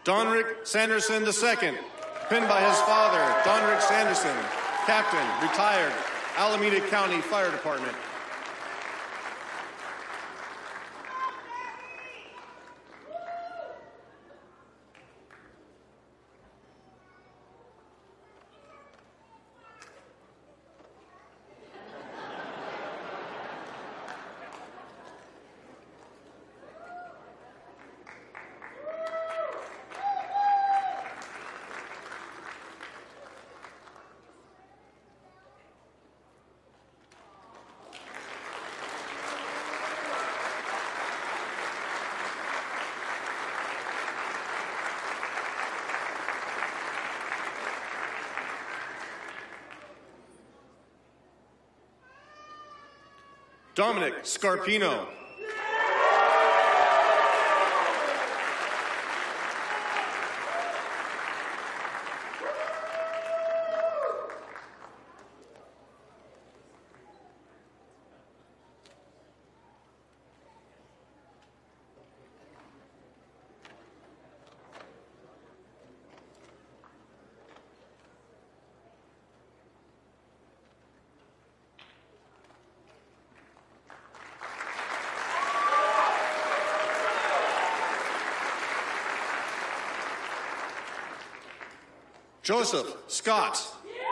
Donrick Sanderson II, pinned by his father, Donrick Sanderson, Captain, retired, Alameda County Fire Department. Dominic Scarpino. Joseph Scott.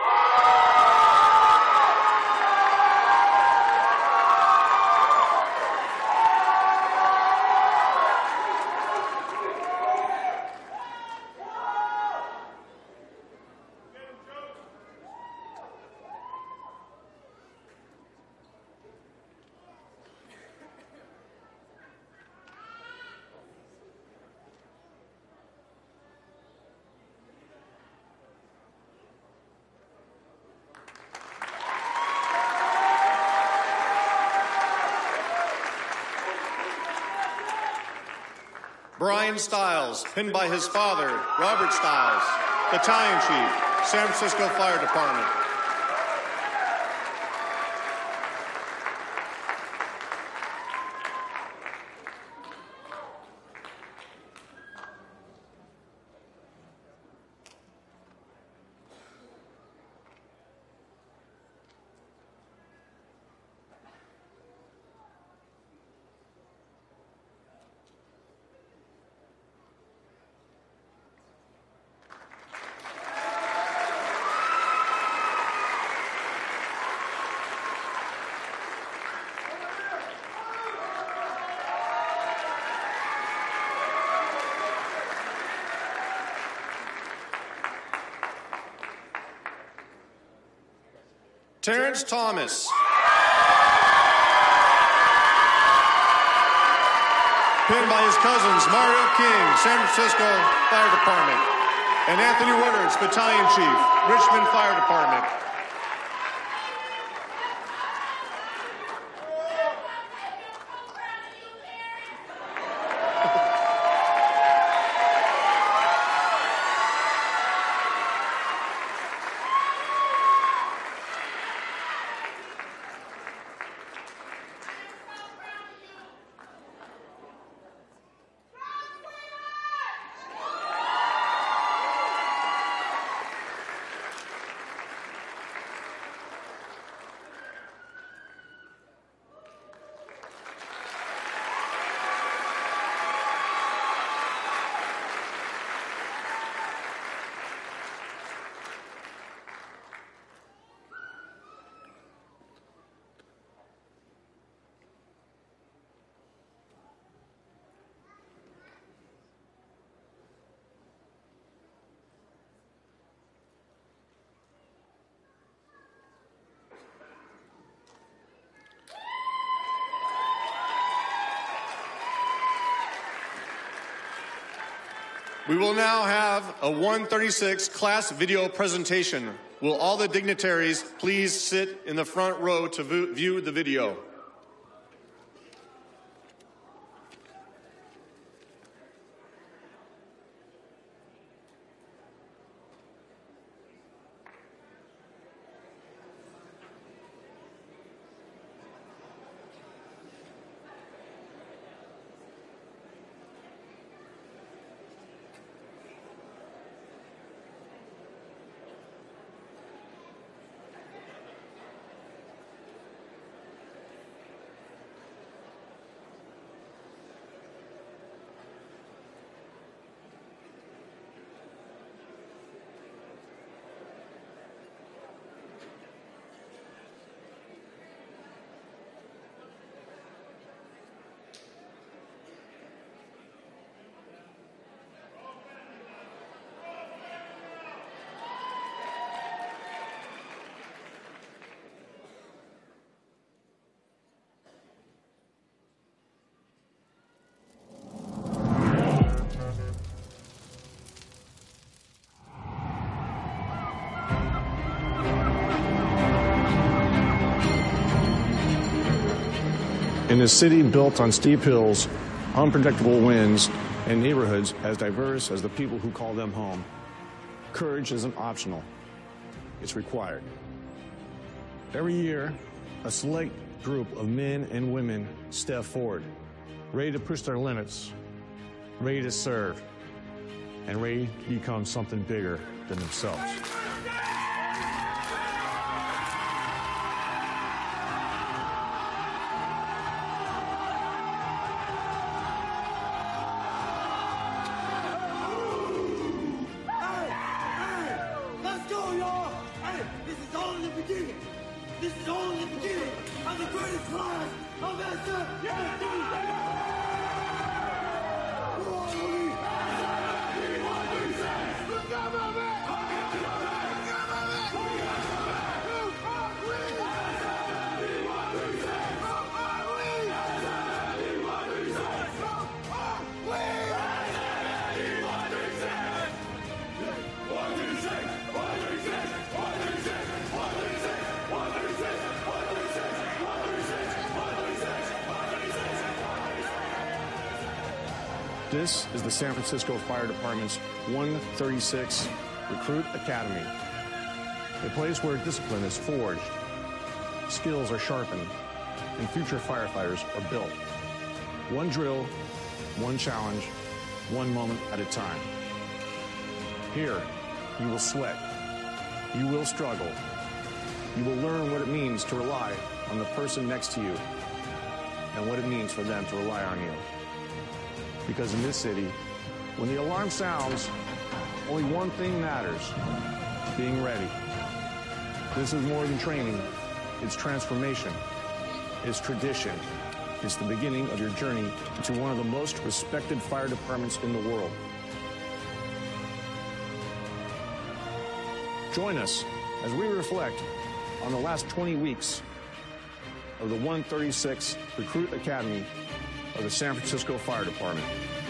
Brian Stiles, pinned by his father, Robert Stiles, Battalion Chief, San Francisco Fire Department. Terrence Thomas. Pinned by his cousins Mario King, San Francisco Fire Department, and Anthony Woodards, Battalion Chief, Richmond Fire Department. We will now have a 136 class video presentation. Will all the dignitaries please sit in the front row to view the video? In a city built on steep hills, unpredictable winds, and neighborhoods as diverse as the people who call them home, courage isn't optional. It's required. Every year, a select group of men and women step forward, ready to push their limits, ready to serve, and ready to become something bigger than themselves. This is only the beginning of the greatest class of This is the San Francisco Fire Department's 136 Recruit Academy, a place where discipline is forged, skills are sharpened, and future firefighters are built. One drill, one challenge, one moment at a time. Here, you will sweat, you will struggle, you will learn what it means to rely on the person next to you and what it means for them to rely on you. Because in this city, when the alarm sounds, only one thing matters: being ready. This is more than training. It's transformation. It's tradition. It's the beginning of your journey into one of the most respected fire departments in the world. Join us as we reflect on the last 20 weeks of the 136 Recruit Academy of the San Francisco Fire Department.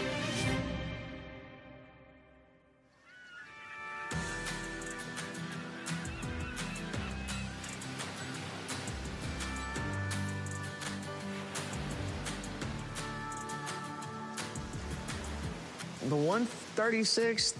The 136th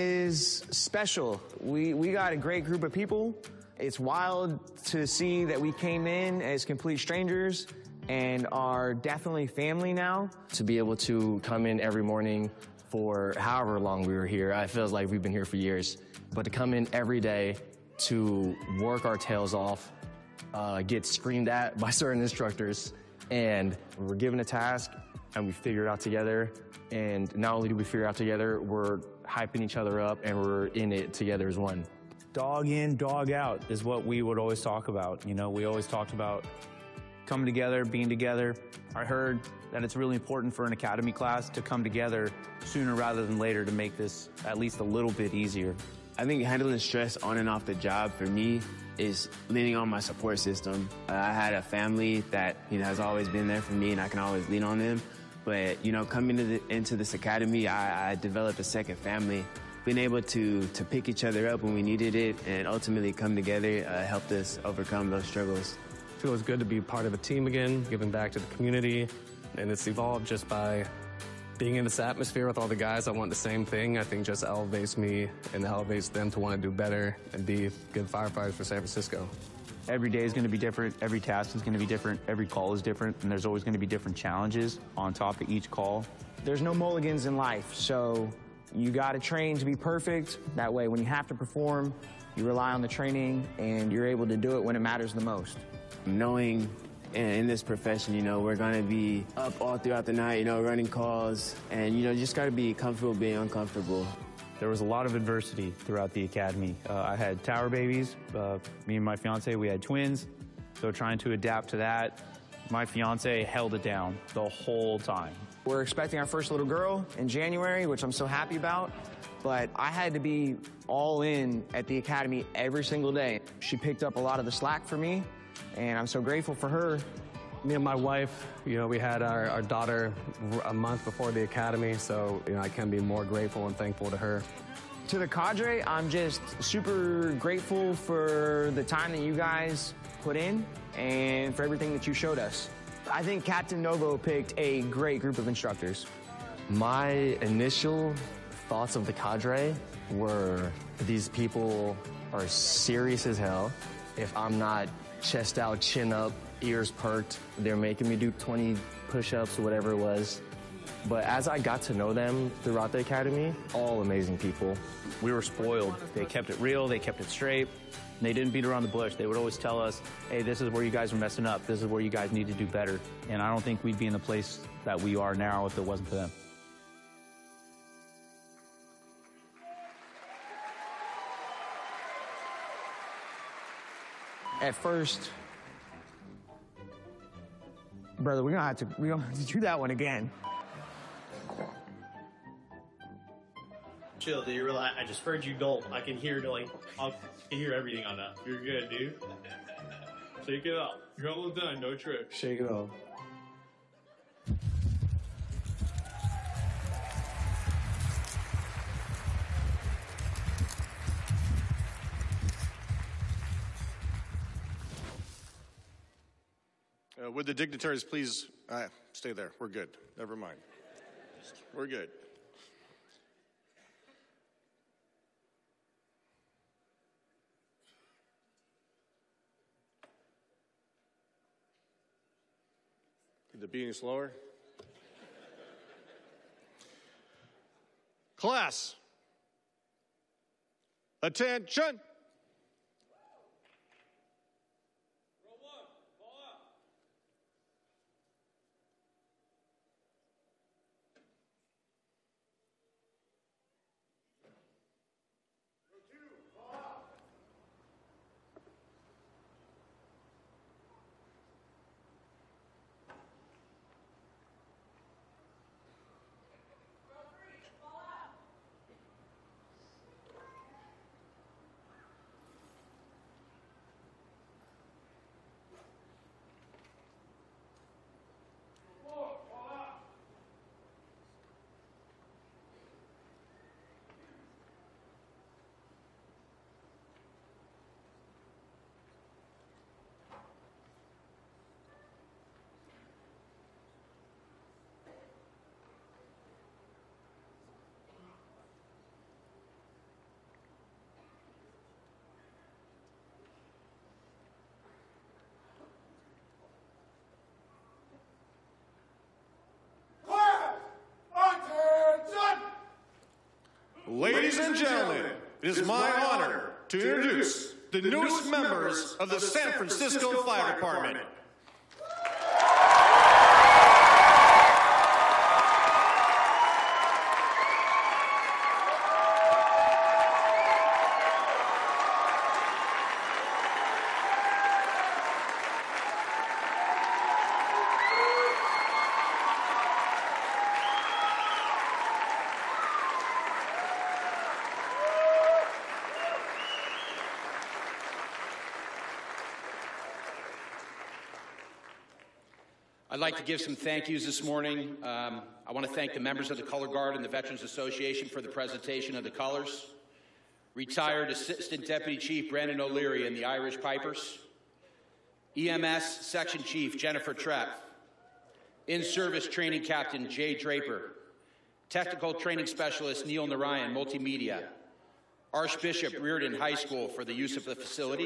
is special. We got a great group of people. It's wild to see that we came in as complete strangers and are definitely family now. To be able to come in every morning for however long we were here, it feels like we've been here for years, but to come in every day to work our tails off, get screamed at by certain instructors, and we're given a task and we figure it out together. And not only do we figure it out together, we're hyping each other up and we're in it together as one. Dog in, dog out is what we would always talk about. You know, we always talked about coming together, being together. I heard that it's really important for an academy class to come together sooner rather than later to make this at least a little bit easier. I think handling stress on and off the job for me is leaning on my support system. I had a family that has always been there for me, and I can always lean on them. But coming into this academy, I developed a second family. Being able to pick each other up when we needed it and ultimately come together helped us overcome those struggles. It feels good to be part of a team again, giving back to the community, and it's evolved just by being in this atmosphere with all the guys that want the same thing. I think just elevates me and elevates them to want to do better and be good firefighters for San Francisco. Every day is going to be different, every task is going to be different, every call is different, and there's always going to be different challenges on top of each call. There's no mulligans in life, so you got to train to be perfect. That way, when you have to perform, you rely on the training and you're able to do it when it matters the most. Knowing in this profession, we're going to be up all throughout the night, running calls, and, just got to be comfortable being uncomfortable. There was a lot of adversity throughout the academy. I had tower babies. Me and my fiance, we had twins. So trying to adapt to that, my fiance held it down the whole time. We're expecting our first little girl in January, which I'm so happy about. But I had to be all in at the academy every single day. She picked up a lot of the slack for me, and I'm so grateful for her. Me and my wife, we had our daughter a month before the academy, so I can be more grateful and thankful to her. To the cadre, I'm just super grateful for the time that you guys put in and for everything that you showed us. I think Captain Novo picked a great group of instructors. My initial thoughts of the cadre were these people are serious as hell. If I'm not chest out, chin up, ears perked, they're making me do 20 push-ups or whatever it was. But as I got to know them throughout the academy, all amazing people. We were spoiled. They kept it real, they kept it straight, and they didn't beat around the bush. They would always tell us, hey, this is where you guys are messing up. This is where you guys need to do better. And I don't think we'd be in the place that we are now if it wasn't for them. At first, brother, we're gonna have to do that one again. Chill, dude. Relax. I just heard you gulp. I can hear I can hear everything on that. You're good, dude. Shake it out. You're almost done. No tricks. Shake it off. Would the dignitaries please stay there? We're good. Never mind. We're good. Could it be any slower? Class, attention. Ladies and gentlemen, it is my honor to introduce the newest members of the San Francisco Fire Department. I'd like to give some thank yous this morning. I want to thank the members of the Color Guard and the Veterans Association for the presentation of the colors. Retired Assistant Deputy Chief Brandon O'Leary and the Irish Pipers. EMS Section Chief Jennifer Trepp. In-Service Training Captain Jay Draper. Technical Training Specialist Neil Narayan, Multimedia. Archbishop Reardon High School for the use of the facility.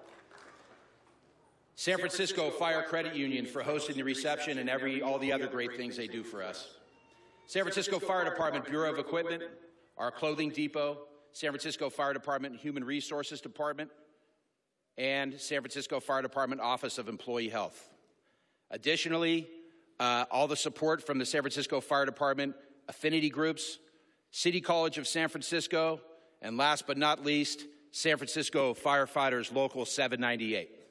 San Francisco Fire Credit Union for hosting the reception and all the other great things they do for us. San Francisco Fire Department Bureau of Equipment, our clothing depot, San Francisco Fire Department Human Resources Department, and San Francisco Fire Department Office of Employee Health. Additionally, all the support from the San Francisco Fire Department affinity groups, City College of San Francisco, and last but not least, San Francisco Firefighters Local 798.